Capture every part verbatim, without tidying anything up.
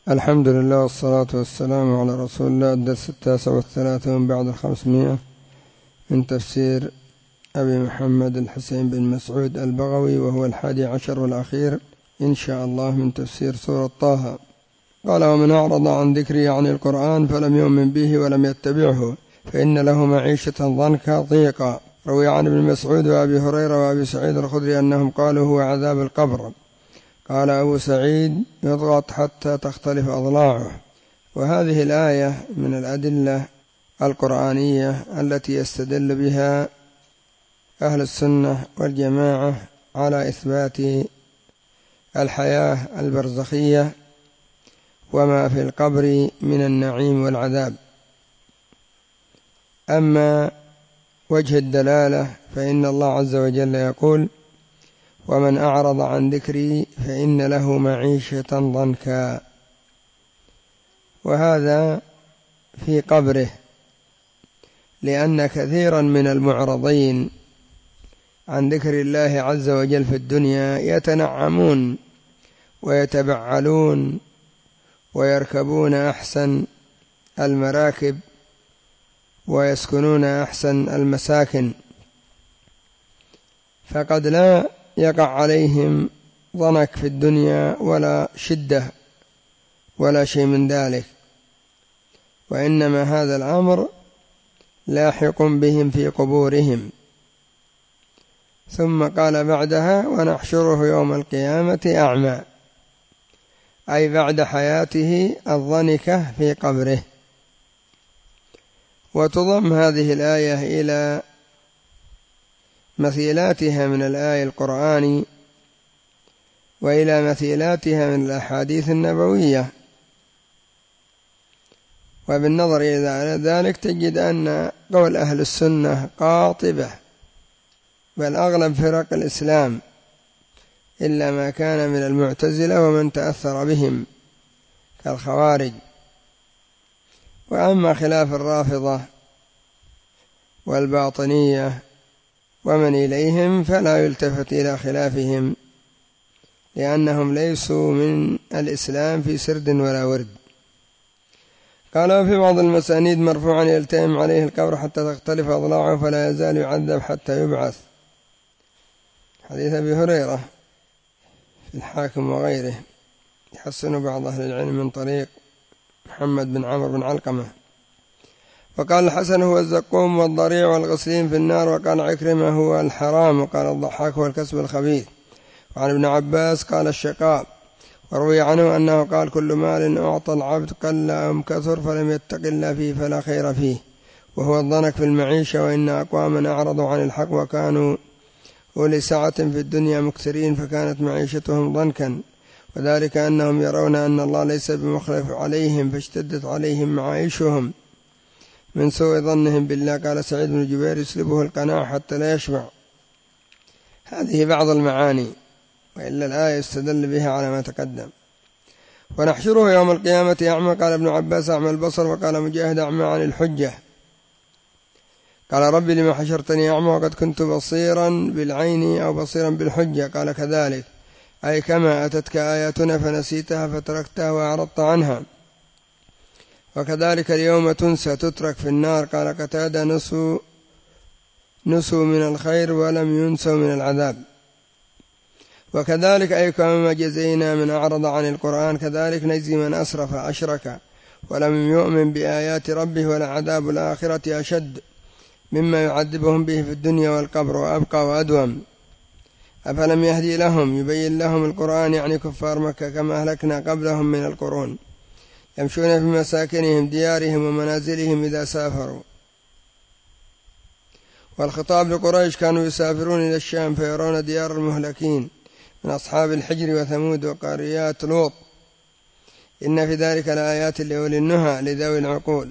الحمد لله والصلاة والسلام على رسول الله. الدرس التاسع والثلاثون بعد الخمسمائة من تفسير أبي محمد الحسين بن مسعود البغوي، وهو الحادي عشر والأخير إن شاء الله من تفسير سورة طه. قال: ومن أعرض عن ذكري عن القرآن فلم يؤمن به ولم يتبعه فإن له معيشة ضنكا ضيقا. روي عن ابن مسعود وأبي هريرة وأبي سعيد الخدري أنهم قالوا: هو عذاب القبر. قال أبو سعيد: يضغط حتى تختلف أضلاعه. وهذه الآية من الأدلة القرآنية التي يستدل بها أهل السنة والجماعة على إثبات الحياة البرزخية وما في القبر من النعيم والعذاب. أما وجه الدلالة فإن الله عز وجل يقول: ومن أعرض عن ذكري فإن له معيشة ضنكا، وهذا في قبره، لأن كثيرا من المعرضين عن ذكر الله عز وجل في الدنيا يتنعمون ويتبعلون ويركبون أحسن المراكب ويسكنون أحسن المساكن، فقد لا يقع عليهم ضنك في الدنيا ولا شدة ولا شيء من ذلك، وإنما هذا الأمر لاحق بهم في قبورهم. ثم قال بعدها: ونحشره يوم القيامة أعمى، أي بعد حياته الضنكة في قبره. وتضم هذه الآية إلى مثيلاتها من الآية القرآني وإلى مثيلاتها من الأحاديث النبوية، وبالنظر إلى ذلك تجد أن قول أهل السنة قاطبة، بل أغلب فرق الإسلام إلا ما كان من المعتزلة ومن تأثر بهم كالخوارج. وأما خلاف الرافضة والباطنية ومن إليهم فلا يلتفت إلى خلافهم، لأنهم ليسوا من الإسلام في سرد ولا ورد. قال: في بعض المسانيد مرفوعا: يلتئم عليه القبر حتى تختلف أضلاعه فلا يزال يعذب حتى يبعث. حديث أبي هريرة في الحاكم وغيره، يحسن بعض أهل العلم من طريق محمد بن عمرو بن علقمة. وقال الحسن: هو الزقوم والضريع والغسلين في النار. وقال عكرمة: هو الحرام. وقال الضحاك: هو الكسب الخبيث. وعن ابن عباس قال: الشقاء. وروي عنه أنه قال: كل مال أعطى العبد قل أم كثر فلم يتق الله فيه فلا خير فيه، وهو الضنك في المعيشة. وإن أقواما أعرضوا عن الحق وكانوا أولي سعة في الدنيا مكثرين فكانت معيشتهم ضنكا، وذلك أنهم يرون أن الله ليس بمخلف عليهم فاشتدت عليهم معايشهم من سوء ظنهم بالله. قال سعيد بن جبير: يسلبه القناع حتى لا يشبع. هذه بعض المعاني، وإلا الآية استدل بها على ما تقدم. ونحشره يوم القيامة أعمى. قال ابن عباس: أعمى البصر. وقال مجاهد: أعمى عن الحجة. قال: ربي لما حشرتني أعمى وقد كنت بصيرا بالعين أو بصيرا بالحجة. قال: كذلك، أي كما أتتك آياتنا فنسيتها فتركتها وأعرضت عنها، وكذلك اليوم تنسى تترك في النار. قال قتادة: نسوا نسوا من الخير ولم ينسوا من العذاب. وكذلك أي كما جزينا من أعرض عن القرآن كذلك نجزي من أسرف أشرك ولم يؤمن بآيات ربه، ولعذاب الآخرة أشد مما يعذبهم به في الدنيا والقبر وأبقى وأدوم. أفلم يهدي لهم، يبين لهم القرآن يعني كفار مكة، كما أهلكنا قبلهم من القرون يمشون في مساكنهم ديارهم ومنازلهم إذا سافروا. والخطاب لقريش: كانوا يسافرون إلى الشام فيرون ديار المهلكين من أصحاب الحجر وثمود وقريات لوط. إن في ذلك لآيات لأولي النهى لذوي العقول.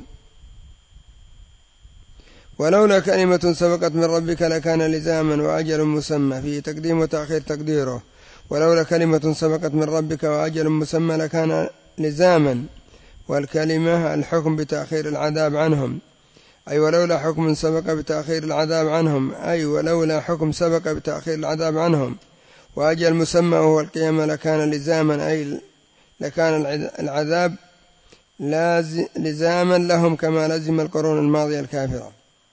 ولولا كلمة سبقت من ربك لكان لزاما وأجل مسمى، فيه تقديم وتأخير تقديره: ولولا كلمة سبقت من ربك وأجل مسمى لكان لزاما. والكلمة الحكم بتأخير العذاب عنهم، أي ولولا حكم سبق بتأخير العذاب عنهم أي ولولا حكم سبق بتأخير العذاب عنهم. وأجل مسمى وهو القيامة لكان لزاما، أي لكان العذاب لزاما لهم كما لزم القرون الماضية الكافرة.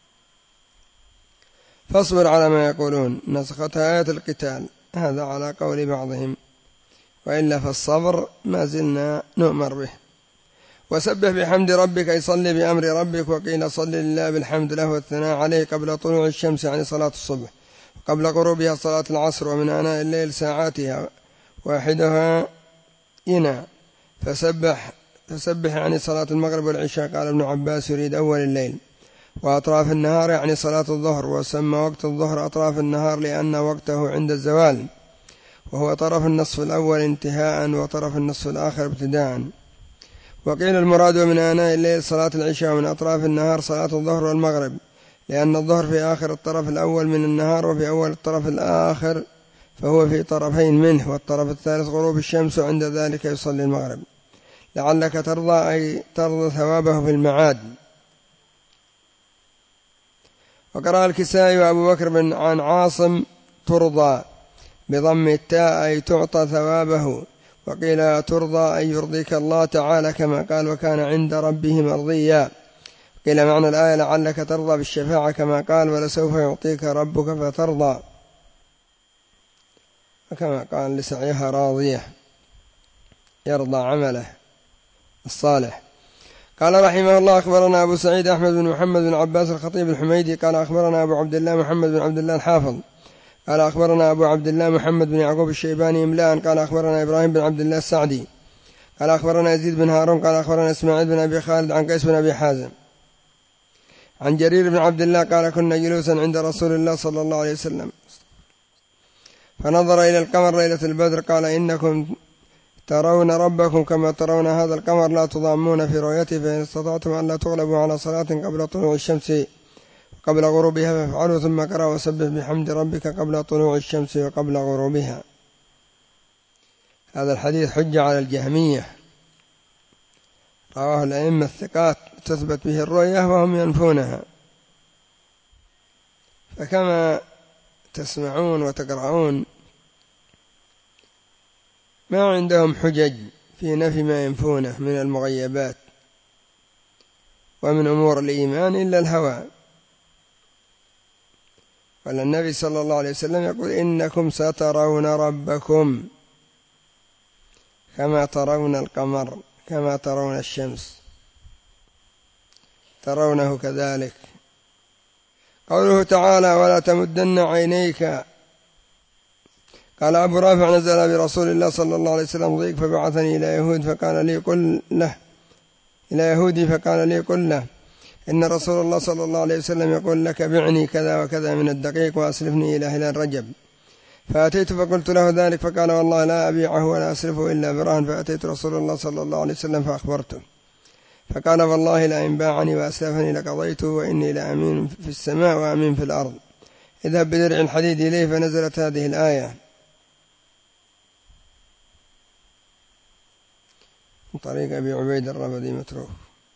فاصبر على ما يقولون، نسختها آية القتال، هذا على قول بعضهم، وإلا فالصبر ما زلنا نؤمر به. وسبح بحمد ربك، أي صل بأمر ربك، وقيل صل لله بالحمد له والثناء عليه قبل طلوع الشمس عن صلاة الصبح، قبل غروبها صلاة العصر، ومن آناء الليل ساعاتها واحدها إنى. فسبح فسبح يعني صلاة المغرب والعشاء. قال ابن عباس يريد أول الليل، وأطراف النهار يعني صلاة الظهر، وسمى وقت الظهر أطراف النهار لأن وقته عند الزوال، وهو طرف النصف الأول انتهاء وطرف النصف الآخر ابتداء. وقيل المراد من آناء الليل صلاة العشاء، ومن أطراف النهار صلاة الظهر والمغرب، لأن الظهر في آخر الطرف الأول من النهار وفي أول الطرف الآخر، فهو في طرفين منه، والطرف الثالث غروب الشمس، وعند ذلك يصلي المغرب. لعلك ترضى، أي ترضى ثوابه في المعاد. وقرأ الكسائي وأبو بكر بن عن عاصم ترضى بضم التاء، أي تعطى ثوابه. وقيل ترضى أي يرضيك الله تعالى، كما قال وكان عند ربه مرضيا. قيل معنى الآية لعلك ترضى بالشفاعة، كما قال ولسوف يعطيك ربك فترضى، وكما قال لسعيها راضية يرضى عمله الصالح. قال رحمه الله أخبرنا أبو سعيد أحمد بن محمد بن عباس الخطيب الحميدي قال أخبرنا أبو عبد الله محمد بن عبد الله الحافظ قال أخبرنا أبو عبد الله محمد بن يعقوب الشيباني إملاء قال أخبرنا إبراهيم بن عبد الله السعدي قال أخبرنا يزيد بن هارون قال أخبرنا إسماعيل بن أبي خالد عن قيس بن أبي حازم عن جرير بن عبد الله قال كنا جلوسا عند رسول الله صلى الله عليه وسلم فنظر إلى القمر ليلة البدر قال إنكم ترون ربكم كما ترون هذا القمر لا تضامون في رؤيته، فإن استطعتم أن لا تغلبوا على صلاة قبل طلوع الشمس قبل غروبها فافعلوا. ثم قرأ وسبح بحمد ربك قبل طلوع الشمس وقبل غروبها. هذا الحديث حجة على الجهمية، رواه الأئمة الثقات تثبت به الرؤية وهم ينفونها. فكما تسمعون وتقرؤون ما عندهم حجج في نفي ما ينفونه من المغيبات ومن أمور الإيمان إلا الهوى. قال النبي صلى الله عليه وسلم يقول إنكم سترون ربكم كما ترون القمر كما ترون الشمس ترونه كذلك. قوله تعالى ولا تمدن عينيك، قال أبو رافع نزل برسول الله صلى الله عليه وسلم ضيق فبعثني إلى يهود فقال لي قل له إلى يهودي فقال لي قل له إن رسول الله صلى الله عليه وسلم يقول لك بعني كذا وكذا من الدقيق وأسلفني إلى هلال رجب. فأتيت فقلت له ذلك فقال والله لا أبيعه ولا أسلفه إلا برهن. فأتيت رسول الله صلى الله عليه وسلم فأخبرته فقال والله لئن باعني وأسلفني لقضيته وإني لأمين في السماء وأمين في الأرض. اذهب بدرع الحديد إليه. فنزلت هذه الآية من طريق أبي عبيد الربدي متروك.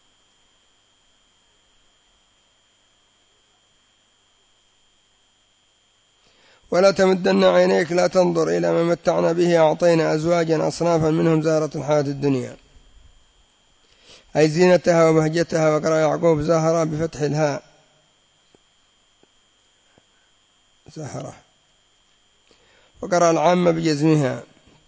ولا تمدن عينيك لا تنظر إلى ما متعنا به أعطينا أزواجا أصنافا منهم زهرة الحياة الدنيا أي زينتها وبهجتها. وقرأ يعقوب زهرة بفتح الهاء زهرة. وقرأ العامة بجزمها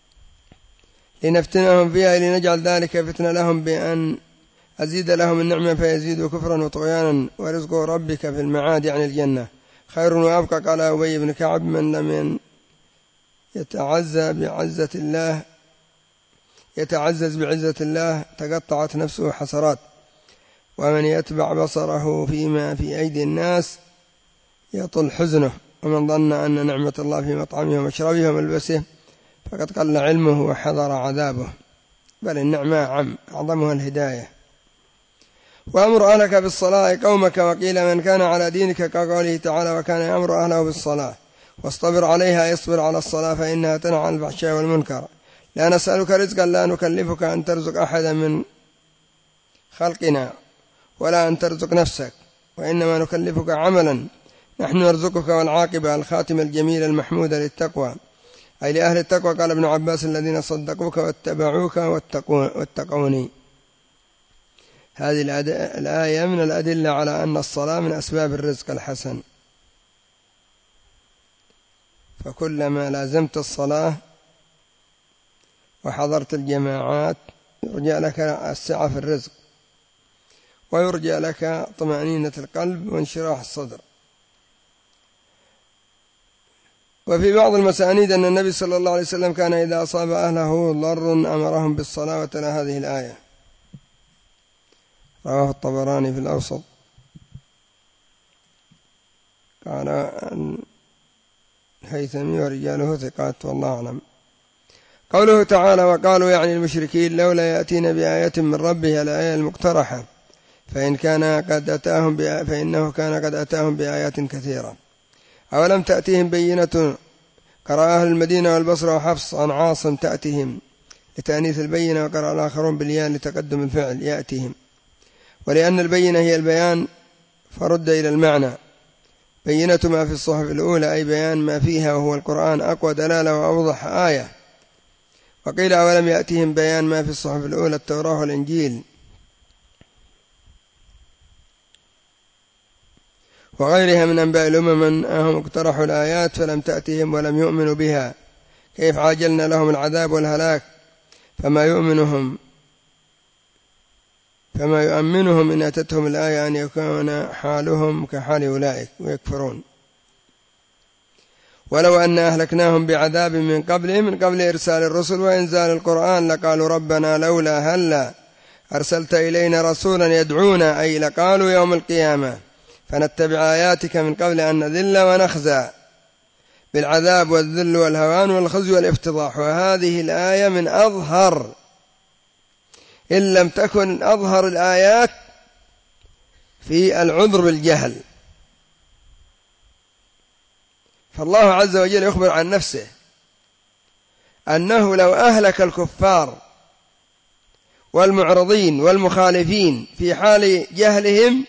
لنفتنهم فيها لنجعل ذلك فتنة لهم بأن أزيد لهم النعمة فيزيدوا كفرا وطغيانا. ورزق ربك في المعاد يعني الجنة خير وأبقى. قال أبي بن كعب من لم يتعزى بعزة الله يتعزز بعزة الله تقطعت نفسه حسرات، ومن يتبع بصره فيما في أيدي الناس يطل حزنه، ومن ظن أن نعمة الله في مطعمه ومشربه وملبسه فقد قل علمه وحضر عذابه. بل النعمة عم أعظمها الهداية. وأمر أهلك بالصلاة قومك. وقيل من كان على دينك كقوله تعالى وكان يأمر أهله بالصلاة واصطبر عليها يصبر على الصلاة فإنها تنهى عن الفحشاء والمنكر. لا نسألك رزقا لا نكلفك أن ترزق أحدا من خلقنا ولا أن ترزق نفسك، وإنما نكلفك عملا نحن نرزقك والعاقبة الخاتمة الجميلة المحمودة للتقوى أي لأهل التقوى. قال ابن عباس الذين صدقوك واتبعوك واتقوني. هذه الآية من الأدلة على أن الصلاة من أسباب الرزق الحسن، فكلما لازمت الصلاة وحضرت الجماعات يرجى لك السعة في الرزق، ويرجى لك طمأنينة القلب وانشراح الصدر. وفي بعض المسانيد أن النبي صلى الله عليه وسلم كان إذا أصاب أهله ضر أمرهم بالصلاة وتلا هذه الآية. رواه الطبراني في الأوسط. قال الهيثمي ورجاله ثقات والله أعلم. قوله تعالى وقالوا يعني المشركين لولا يأتين بآية من ربه الآية المقترحة فإن كان قد أتاهم فإنه كان قد أتاهم بآيات كثيرة. أولم تأتيهم بينة؟ قرأ أهل المدينة والبصرة وحفص عن عاصم تأتيهم لتأنيث البينة، وقرأ الآخرون بالياء لتقدم الفعل يأتيهم، ولأن البينة هي البيان فرد إلى المعنى. بينة ما في الصحف الأولى أي بيان ما فيها وهو القرآن أقوى دلالة وأوضح آية. وقيل أولم يأتيهم بيان ما في الصحف الأولى التوراة والإنجيل وغيرها من أنباء الأمم أنهم اقترحوا الآيات فلم تأتهم ولم يؤمنوا بها، كيف عاجلنا لهم العذاب والهلاك فما يؤمنهم فما يؤمنهم إن أتتهم الآية أن يكون حالهم كحال أولئك ويكفرون. ولو أن أهلكناهم بعذاب من قبلهم من قبل إرسال الرسل وإنزال القرآن لقالوا ربنا لولا هلا أرسلت إلينا رسولا يدعونا، أي لقالوا يوم القيامة فنتبع آياتك من قبل أن نذل ونخزى بالعذاب والذل والهوان والخزي والافتضاح. وهذه الآية من أظهر إن لم تكن أظهر الآيات في العذر بالجهل. فالله عز وجل يخبر عن نفسه أنه لو أهلك الكفار والمعرضين والمخالفين في حال جهلهم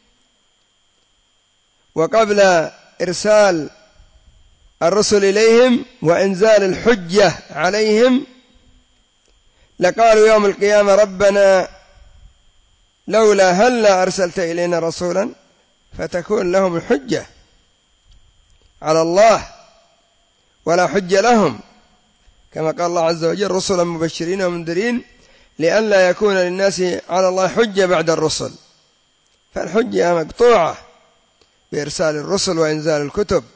وقبل إرسال الرسل إليهم وإنزال الحجة عليهم لقالوا يوم القيامة ربنا لولا هلا أرسلت إلينا رسولا، فتكون لهم الحجة على الله ولا حجة لهم، كما قال الله عز وجل رسلا مبشرين ومنذرين لئلا يكون للناس على الله حجة بعد الرسل. فالحجة مقطوعة بإرسال الرسل وإنزال الكتب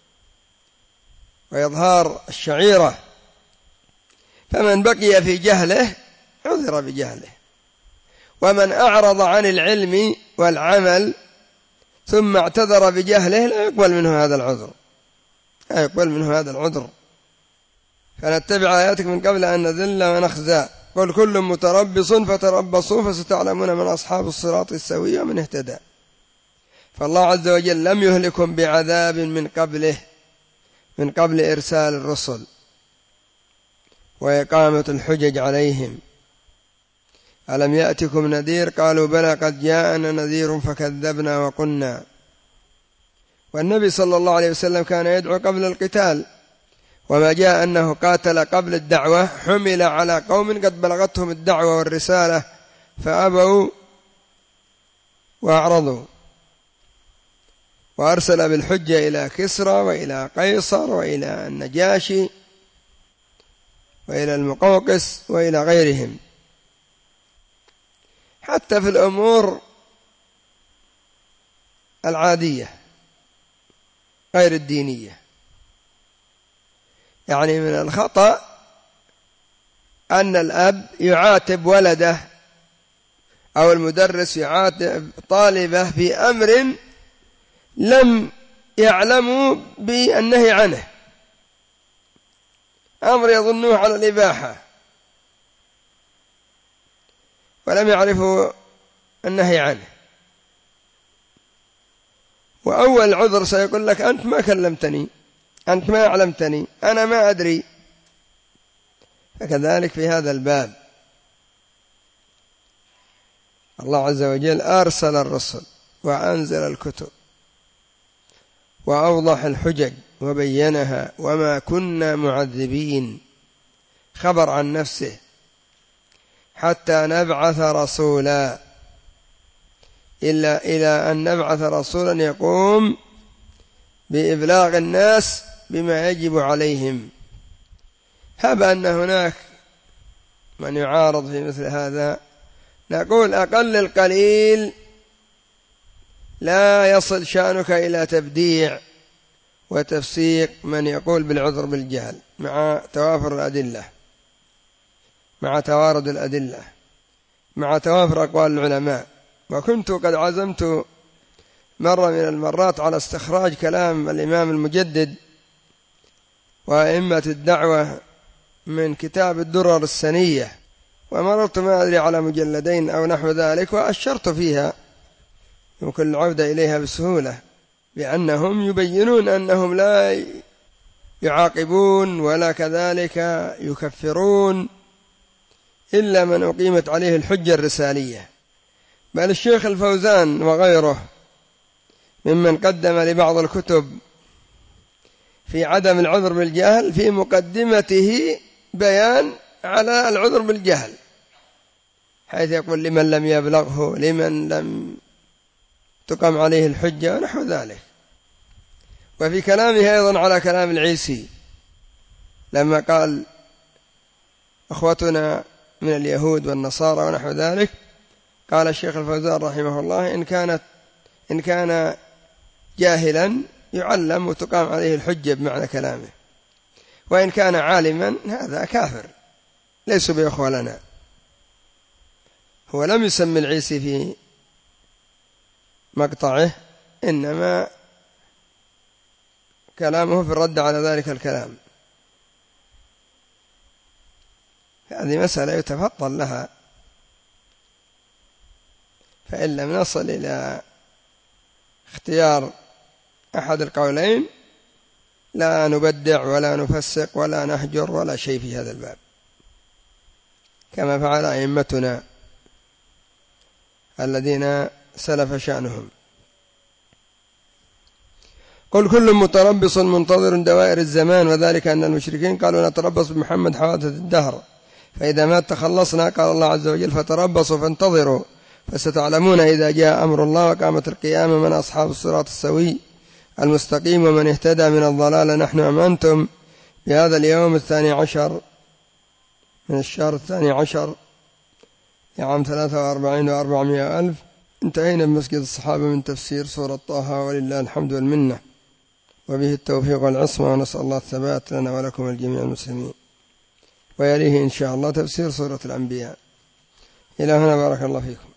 وإظهار الشعيرة. فمن بقي في جهله عذر بجهله، ومن أعرض عن العلم والعمل ثم اعتذر بجهله لا يقبل منه هذا العذر لا يقبل منه هذا العذر. فنتبع آياتك من قبل أن نذل ونخزى قل كل متربص فتربصوا فستعلمون من أصحاب الصراط السوي ومن اهتدى. فالله عز وجل لم يهلكم بعذاب من قبله من قبل إرسال الرسل وإقامة الحجج عليهم. ألم يأتكم نذير؟ قالوا بلى قد جاءنا نذير فكذبنا وقلنا. والنبي صلى الله عليه وسلم كان يدعو قبل القتال، وما جاء أنه قاتل قبل الدعوة حمل على قوم قد بلغتهم الدعوة والرسالة فأبوا وأعرضوا، وأرسل بالحجة إلى كسرى وإلى قيصر وإلى النجاشي وإلى المقوقس وإلى غيرهم. حتى في الأمور العادية غير الدينية، يعني من الخطأ أن الأب يعاتب ولده أو المدرس يعاتب طالبه في أمر لم يعلموا بالنهي عنه، أمر يظنوه على الإباحة ولم يعرفوا النهي عنه. وأول عذر سيقول لك أنت ما كلمتني، أنت ما علمتني، أنا ما أدري. فكذلك في هذا الباب الله عز وجل أرسل الرسل وأنزل الكتب وأوضح الحجج وبينها، وما كنا معذبين، خبر عن نفسه، حتى نبعث رسولا، إلا إلى أن نبعث رسولا يقوم بإبلاغ الناس بما يجب عليهم. هب أن هناك من يعارض في مثل هذا، نقول أقل القليل لا يصل شأنك إلى تبديع وتفسيق من يقول بالعذر بالجهل، مع توافر الأدلة، مع توارد الأدلة، مع توافر أقوال العلماء. وكنت قد عزمت مرة من المرات على استخراج كلام الإمام المجدد وأئمة الدعوة من كتاب الدرر السنية، ومررت ما أدري على مجلدين أو نحو ذلك، وأشرت فيها يمكن العودة إليها بسهولة، بأنهم يبينون أنهم لا يعاقبون ولا كذلك يكفرون إلا من أقيمت عليه الحجة الرسالية. بل الشيخ الفوزان وغيره ممن قدم لبعض الكتب في عدم العذر بالجهل في مقدمته بيان على العذر بالجهل، حيث يقول لمن لم يبلغه، لمن لم تقم عليه الحجة ونحو ذلك. وفي كلامه أيضا على كلام العيسي لما قال أخوتنا من اليهود والنصارى ونحو ذلك، قال الشيخ الفوزان رحمه الله إن كانت إن كان جاهلا يعلم وتقام عليه الحجة بمعنى كلامه، وإن كان عالما هذا كافر، ليسوا بإخوة لنا. هو لم يسمي العيسي في مقطعه، إنما كلامه في الرد على ذلك الكلام. هذه مسألة يتفضل لها، فإن لم نصل إلى اختيار أحد القولين لا نبدع ولا نفسق ولا نهجر ولا شيء في هذا الباب، كما فعل أئمتنا الذين سلف شأنهم. قل كل متربص منتظر دوائر الزمان، وذلك أن المشركين قالوا نتربص بمحمد حوادث الدهر، فإذا مات تخلصنا. قال الله عز وجل فتربصوا فانتظروا فستعلمون إذا جاء أمر الله وقامت القيامة من أصحاب الصراط السوي المستقيم ومن اهتدى من الضلال. نحن أم أنتم بهذا اليوم الثاني عشر من الشهر الثاني عشر لعام ثلاثة وأربعين وأربعمائة ألف. انتهينا بمسجد الصحابة من تفسير سورة طه، ولله الحمد والمنة، وبه التوفيق والعصمة، ونسأل الله الثبات لنا ولكم الجميع المسلمين. ويليه إن شاء الله تفسير سورة الأنبياء. إلى هنا بارك الله فيكم.